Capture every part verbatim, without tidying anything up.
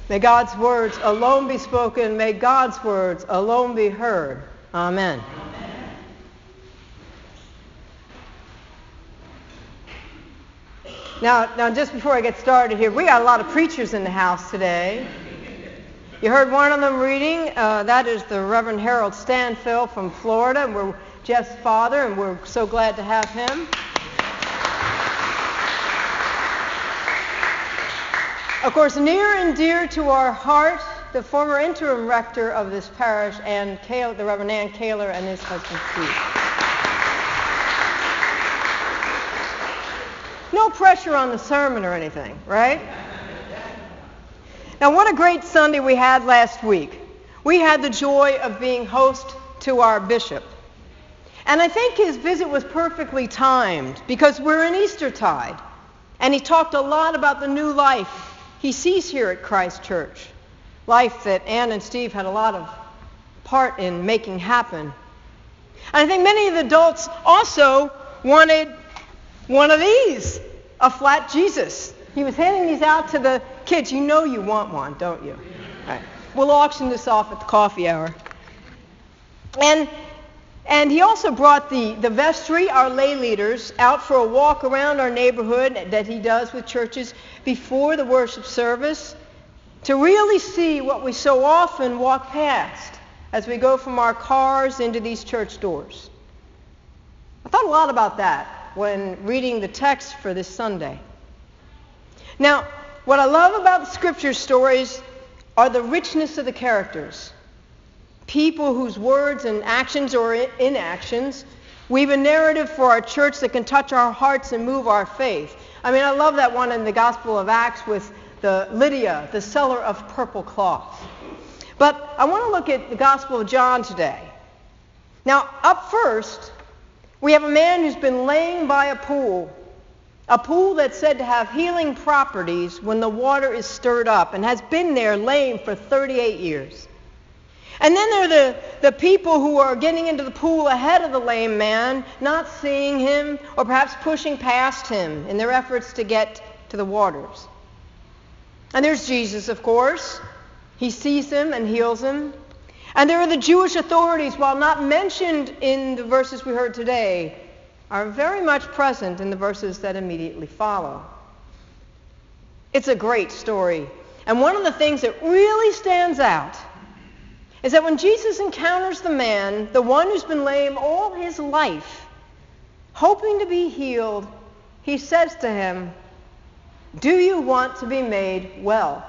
May God's words alone be spoken. May God's words alone be heard. Amen. Amen. Now, now, just before I get started here, we got a lot of preachers in the house today. You heard one of them reading. Uh, that is the Reverend Harold Stanfill from Florida. And we're Jeff's father, and we're so glad to have him. Of course, near and dear to our heart, the former interim rector of this parish, Ann Kaler, the Reverend Ann Kaler, and his husband Steve. No pressure on the sermon or anything, right? Now, what a great Sunday we had last week. We had the joy of being host to our bishop. And I think his visit was perfectly timed because we're in Eastertide. And he talked a lot about the new life he sees here at Christ Church. Life that Ann and Steve had a lot of part in making happen. And I think many of the adults also wanted one of these, a flat Jesus. He was handing these out to the kids. You know you want one, don't you? All right. We'll auction this off at the coffee hour. And and he also brought the, the vestry, our lay leaders, out for a walk around our neighborhood that he does with churches before the worship service to really see what we so often walk past as we go from our cars into these church doors. I thought a lot about that when reading the text for this Sunday. Now, what I love about the Scripture stories are the richness of the characters. People whose words and actions or inactions weave a narrative for our church that can touch our hearts and move our faith. I mean, I love that one in the Gospel of Acts with the Lydia, the seller of purple cloth. But I want to look at the Gospel of John today. Now, up first, we have a man who's been laying by a pool, a pool that's said to have healing properties when the water is stirred up, and has been there laying for thirty-eight years. And then there are the, the people who are getting into the pool ahead of the lame man, not seeing him, or perhaps pushing past him in their efforts to get to the waters. And there's Jesus, of course. He sees him and heals him. And there are the Jewish authorities, while not mentioned in the verses we heard today, are very much present in the verses that immediately follow. It's a great story. And one of the things that really stands out is that when Jesus encounters the man, the one who's been lame all his life, hoping to be healed, he says to him, "Do you want to be made well?"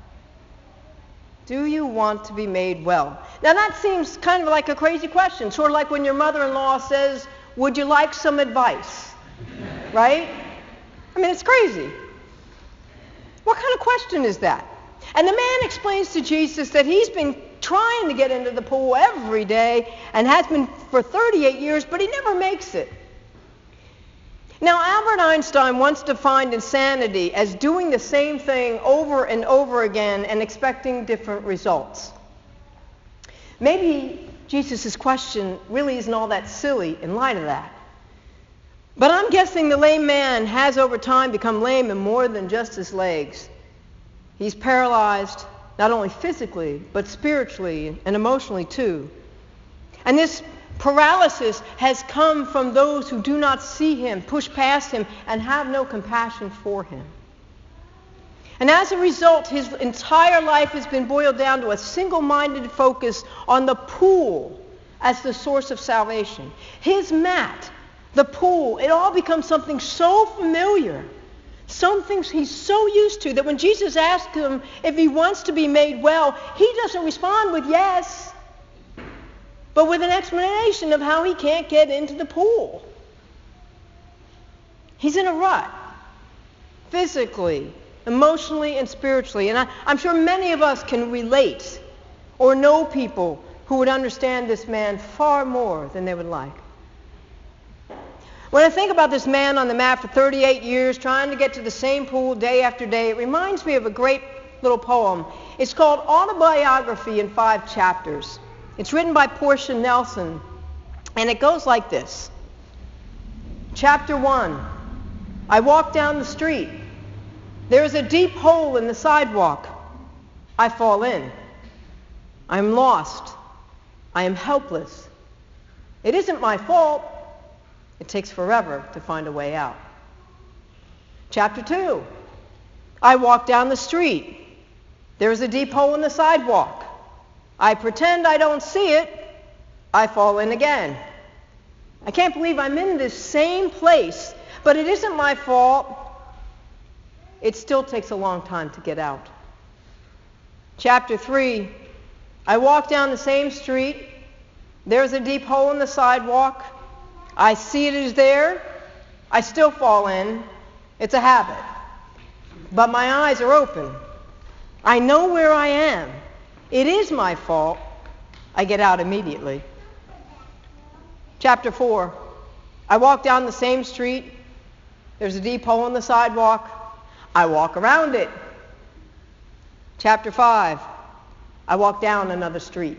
Do you want to be made well? Now that seems kind of like a crazy question, sort of like when your mother-in-law says, "Would you like some advice?" Right? I mean, it's crazy. What kind of question is that? And the man explains to Jesus that he's been trying to get into the pool every day and has been for thirty-eight years, but he never makes it. Now, Albert Einstein once defined insanity as doing the same thing over and over again and expecting different results. Maybe Jesus' question really isn't all that silly in light of that. But I'm guessing the lame man has over time become lame in more than just his legs. He's paralyzed not only physically, but spiritually and emotionally too. And this paralysis has come from those who do not see him, push past him, and have no compassion for him. And as a result, his entire life has been boiled down to a single-minded focus on the pool as the source of salvation. His mat, the pool, it all becomes something so familiar, something he's so used to, that when Jesus asks him if he wants to be made well, he doesn't respond with yes, but with an explanation of how he can't get into the pool. He's in a rut, physically, emotionally, and spiritually. And I, I'm sure many of us can relate or know people who would understand this man far more than they would like. When I think about this man on the mat for thirty-eight years, trying to get to the same pool day after day, it reminds me of a great little poem. It's called Autobiography in Five Chapters. It's written by Portia Nelson, and it goes like this. Chapter one, I walk down the street. There is a deep hole in the sidewalk. I fall in. I am lost. I am helpless. It isn't my fault. It takes forever to find a way out. Chapter two. I walk down the street. There's a deep hole in the sidewalk. I pretend I don't see it. I fall in again. I can't believe I'm in this same place, but it isn't my fault. It still takes a long time to get out. Chapter three. I walk down the same street. There's a deep hole in the sidewalk. I see it is there. I still fall in. It's a habit. But my eyes are open. I know where I am. It is my fault. I get out immediately. Chapter four. I walk down the same street. There's a deep hole in the sidewalk. I walk around it. Chapter five. I walk down another street.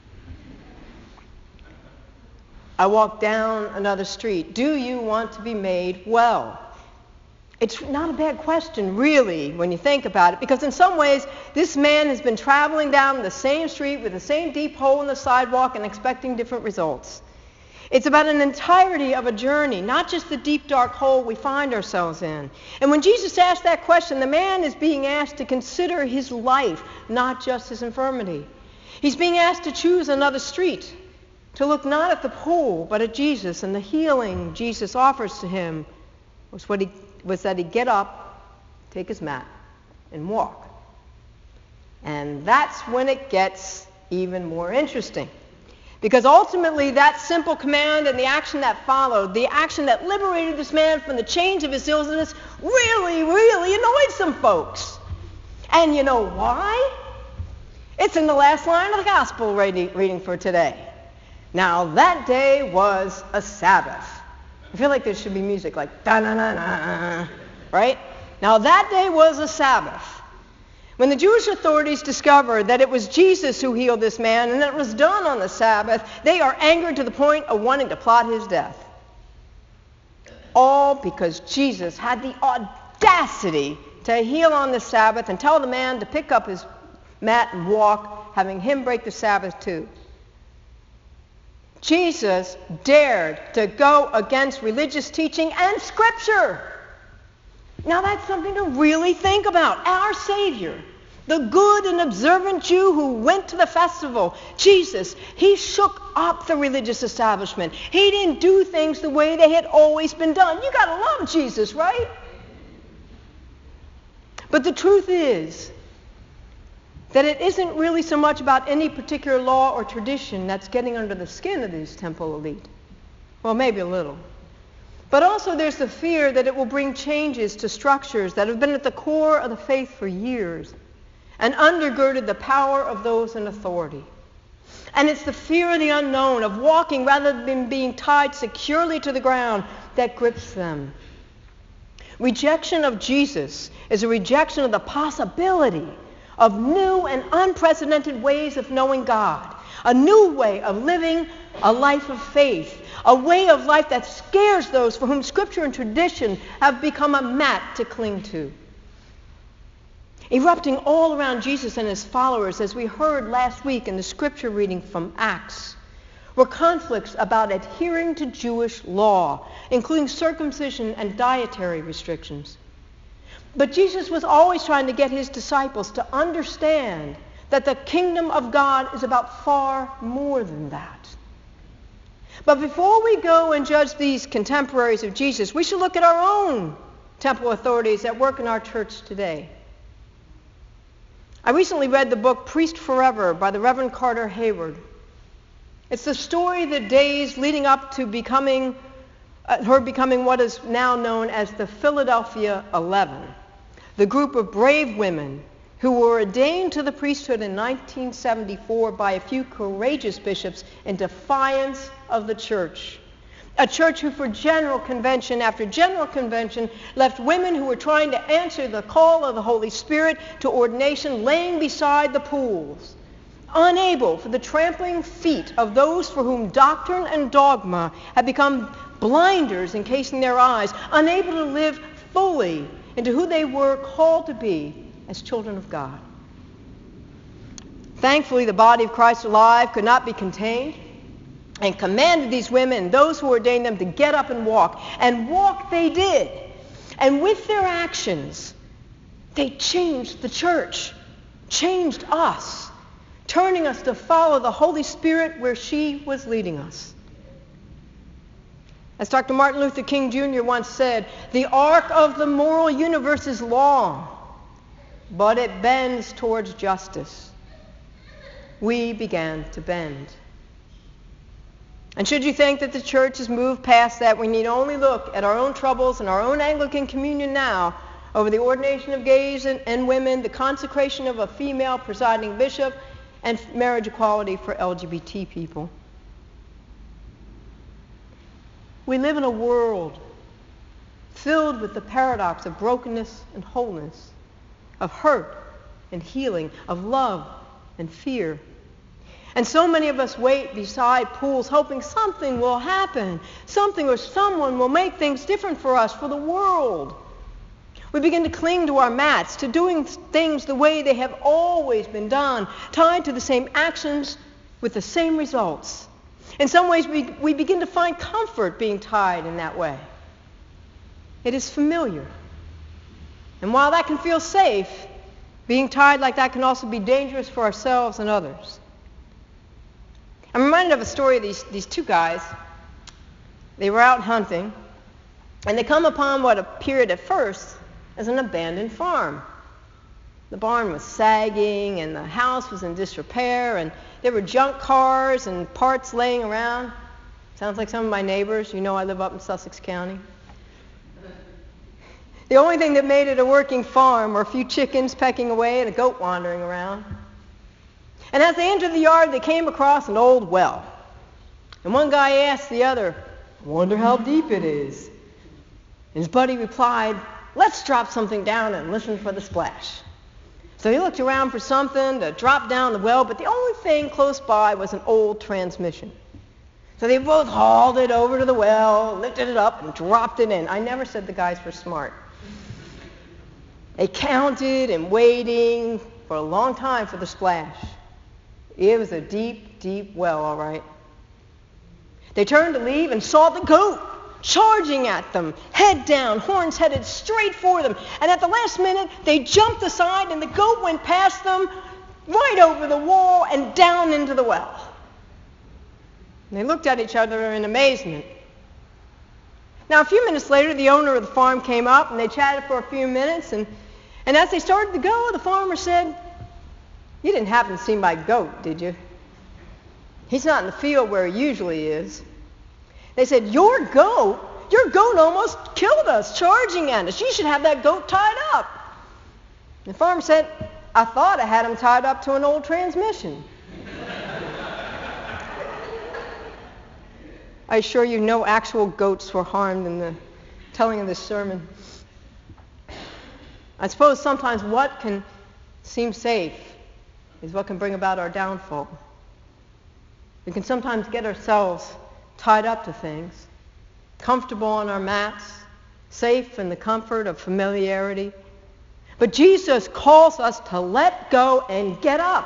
I walk down another street. Do you want to be made well? It's not a bad question, really, when you think about it, because in some ways, this man has been traveling down the same street with the same deep hole in the sidewalk and expecting different results. It's about an entirety of a journey, not just the deep, dark hole we find ourselves in. And when Jesus asked that question, the man is being asked to consider his life, not just his infirmity. He's being asked to choose another street, to look not at the pool, but at Jesus, and the healing Jesus offers to him was, what he, was that he get up, take his mat, and walk. And that's when it gets even more interesting. Because ultimately, that simple command and the action that followed, the action that liberated this man from the chains of his illness, really, really annoyed some folks. And you know why? It's in the last line of the gospel reading for today. Now, that day was a Sabbath. I feel like there should be music like da-na-na-na, right? Now, that day was a Sabbath. When the Jewish authorities discovered that it was Jesus who healed this man and that it was done on the Sabbath, they are angered to the point of wanting to plot his death. All because Jesus had the audacity to heal on the Sabbath and tell the man to pick up his mat and walk, having him break the Sabbath too. Jesus dared to go against religious teaching and Scripture. Now that's something to really think about. Our Savior, the good and observant Jew who went to the festival, Jesus, he shook up the religious establishment. He didn't do things the way they had always been done. You got to love Jesus, right? But the truth is that it isn't really so much about any particular law or tradition that's getting under the skin of these temple elite. Well, maybe a little. But also there's the fear that it will bring changes to structures that have been at the core of the faith for years and undergirded the power of those in authority. And it's the fear of the unknown, of walking rather than being tied securely to the ground, that grips them. Rejection of Jesus is a rejection of the possibility of new and unprecedented ways of knowing God, a new way of living a life of faith, a way of life that scares those for whom Scripture and tradition have become a mat to cling to. Erupting all around Jesus and his followers, as we heard last week in the Scripture reading from Acts, were conflicts about adhering to Jewish law, including circumcision and dietary restrictions. But Jesus was always trying to get his disciples to understand that the kingdom of God is about far more than that. But before we go and judge these contemporaries of Jesus, we should look at our own temple authorities at work in our church today. I recently read the book Priest Forever by the Reverend Carter Hayward. It's the story of the days leading up to becoming, uh, her becoming what is now known as the Philadelphia Eleven, the group of brave women who were ordained to the priesthood in nineteen seventy-four by a few courageous bishops in defiance of the church. A church who for general convention after general convention left women who were trying to answer the call of the Holy Spirit to ordination laying beside the pools, unable for the trampling feet of those for whom doctrine and dogma had become blinders encasing their eyes, unable to live fully into who they were called to be as children of God. Thankfully, the body of Christ alive could not be contained and commanded these women and those who ordained them to get up and walk. And walk they did. And with their actions, they changed the church, changed us, turning us to follow the Holy Spirit where she was leading us. As Doctor Martin Luther King Junior once said, the arc of the moral universe is long, but it bends towards justice. We began to bend. And should you think that the church has moved past that, we need only look at our own troubles and our own Anglican communion now over the ordination of gays and, and women, the consecration of a female presiding bishop, and marriage equality for L G B T people. We live in a world filled with the paradox of brokenness and wholeness, of hurt and healing, of love and fear. And so many of us wait beside pools hoping something will happen, something or someone will make things different for us, for the world. We begin to cling to our mats, to doing things the way they have always been done, tied to the same actions with the same results. In some ways, we, we begin to find comfort being tied in that way. It is familiar. And while that can feel safe, being tied like that can also be dangerous for ourselves and others. I'm reminded of a story of these, these two guys. They were out hunting, and they come upon what appeared at first as an abandoned farm. The barn was sagging, and the house was in disrepair, and there were junk cars and parts laying around. Sounds like some of my neighbors. You know I live up in Sussex County. The only thing that made it a working farm were a few chickens pecking away and a goat wandering around. And as they entered the yard, they came across an old well. And one guy asked the other, I wonder how deep it is. And his buddy replied, let's drop something down and listen for the splash. So he looked around for something to drop down the well, but the only thing close by was an old transmission. So they both hauled it over to the well, lifted it up, and dropped it in. I never said the guys were smart. They counted and waiting for a long time for the splash. It was a deep, deep well, all right. They turned to leave and saw the goat charging at them, head down, horns headed straight for them. And at the last minute, they jumped aside, and the goat went past them, right over the wall and down into the well. And they looked at each other in amazement. Now, a few minutes later, the owner of the farm came up, and they chatted for a few minutes. And, and as they started to go, the farmer said, you didn't happen to see my goat, did you? He's not in the field where he usually is. They said, your goat? Your goat almost killed us, charging at us. You should have that goat tied up. The farmer said, I thought I had him tied up to an old transmission. I assure you no actual goats were harmed in the telling of this sermon. I suppose sometimes what can seem safe is what can bring about our downfall. We can sometimes get ourselves tied up to things, comfortable on our mats, safe in the comfort of familiarity. But Jesus calls us to let go and get up.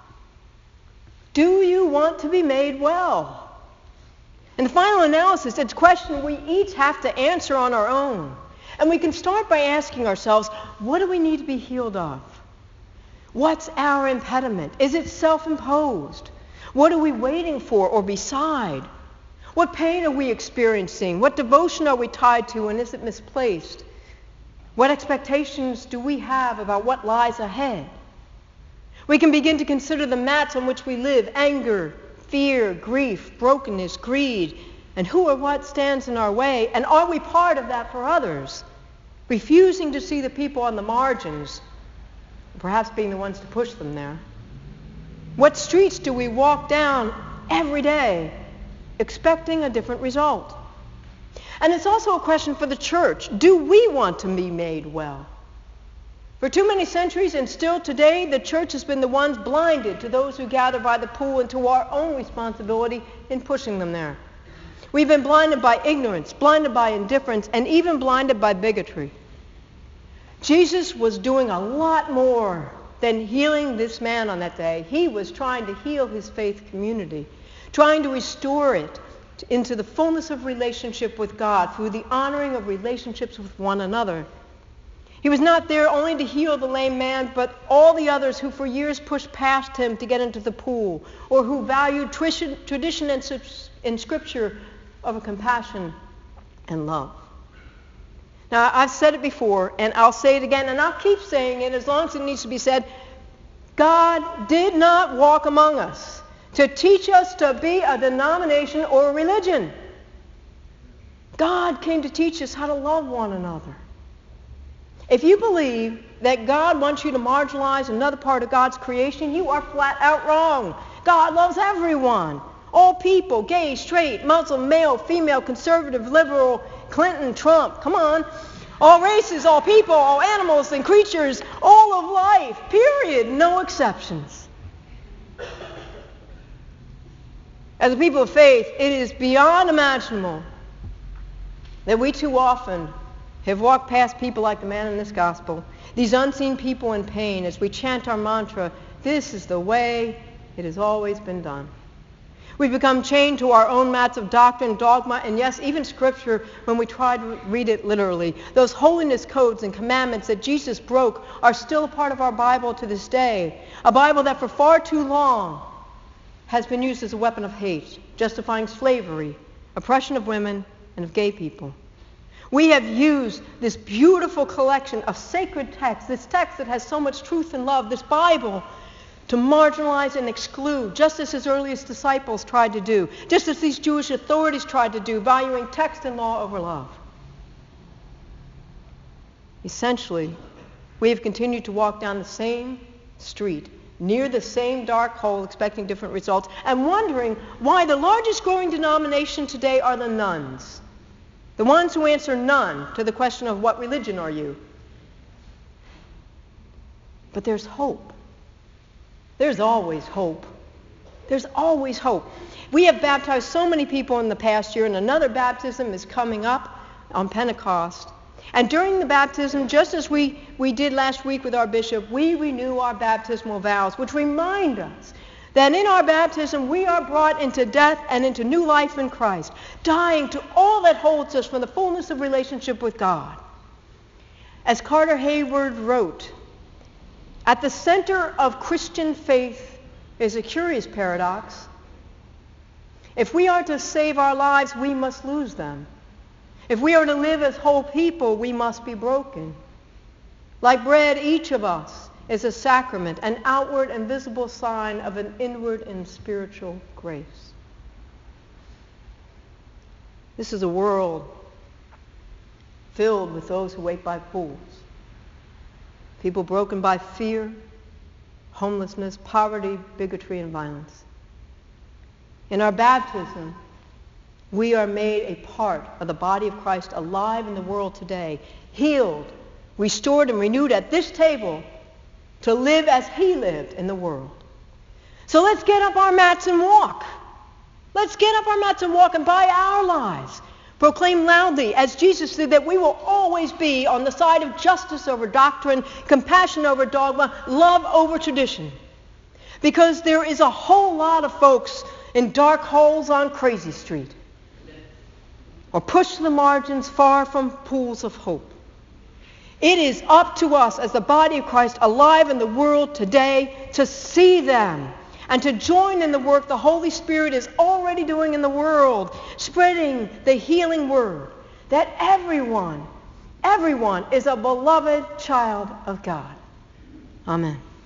Do you want to be made well? In the final analysis, it's a question we each have to answer on our own. And we can start by asking ourselves, what do we need to be healed of? What's our impediment? Is it self-imposed? What are we waiting for or beside? What pain are we experiencing? What devotion are we tied to, and is it misplaced? What expectations do we have about what lies ahead? We can begin to consider the mats on which we live: anger, fear, grief, brokenness, greed, and who or what stands in our way, and are we part of that for others? Refusing to see the people on the margins, perhaps being the ones to push them there. What streets do we walk down every day expecting a different result? And it's also a question for the church. Do we want to be made well? For too many centuries and still today, the church has been the ones blinded to those who gather by the pool and to our own responsibility in pushing them there. We've been blinded by ignorance, blinded by indifference, and even blinded by bigotry. Jesus was doing a lot more than healing this man on that day. He was trying to heal his faith community, trying to restore it into the fullness of relationship with God through the honoring of relationships with one another. He was not there only to heal the lame man, but all the others who for years pushed past him to get into the pool, or who valued tradition and Scripture over compassion and love. Now, I've said it before, and I'll say it again, and I'll keep saying it as long as it needs to be said. God did not walk among us to teach us to be a denomination or a religion. God came to teach us how to love one another. If you believe that God wants you to marginalize another part of God's creation, you are flat out wrong. God loves everyone. All people, gay, straight, Muslim, male, female, conservative, liberal, Clinton, Trump, come on. All races, all people, all animals and creatures, all of life, period, no exceptions. As a people of faith, it is beyond imaginable that we too often have walked past people like the man in this gospel, these unseen people in pain, as we chant our mantra, this is the way it has always been done. We've become chained to our own mats of doctrine, dogma, and yes, even Scripture when we try to read it literally. Those holiness codes and commandments that Jesus broke are still a part of our Bible to this day, a Bible that for far too long has been used as a weapon of hate, justifying slavery, oppression of women, and of gay people. We have used this beautiful collection of sacred texts, this text that has so much truth and love, this Bible, to marginalize and exclude, just as his earliest disciples tried to do, just as these Jewish authorities tried to do, valuing text and law over love. Essentially, we have continued to walk down the same street, near the same dark hole, expecting different results, and wondering why the largest growing denomination today are the nuns. The ones who answer none to the question of what religion are you? But there's hope. There's always hope. There's always hope. We have baptized so many people in the past year, and another baptism is coming up on Pentecost. And during the baptism, just as we, we did last week with our bishop, we renew our baptismal vows, which remind us that in our baptism we are brought into death and into new life in Christ, dying to all that holds us from the fullness of relationship with God. As Carter Hayward wrote, at the center of Christian faith is a curious paradox. If we are to save our lives, we must lose them. If we are to live as whole people, we must be broken. Like bread, each of us is a sacrament, an outward and visible sign of an inward and spiritual grace. This is a world filled with those who wait by pools. People broken by fear, homelessness, poverty, bigotry, and violence. In our baptism, we are made a part of the body of Christ, alive in the world today, healed, restored, and renewed at this table to live as he lived in the world. So let's get up our mats and walk. Let's get up our mats and walk and by our lives proclaim loudly, as Jesus did, that we will always be on the side of justice over doctrine, compassion over dogma, love over tradition. Because there is a whole lot of folks in dark holes on Crazy Street, or pushed to the margins far from pools of hope. It is up to us as the body of Christ alive in the world today to see them and to join in the work the Holy Spirit is already doing in the world, spreading the healing word that everyone, everyone is a beloved child of God. Amen.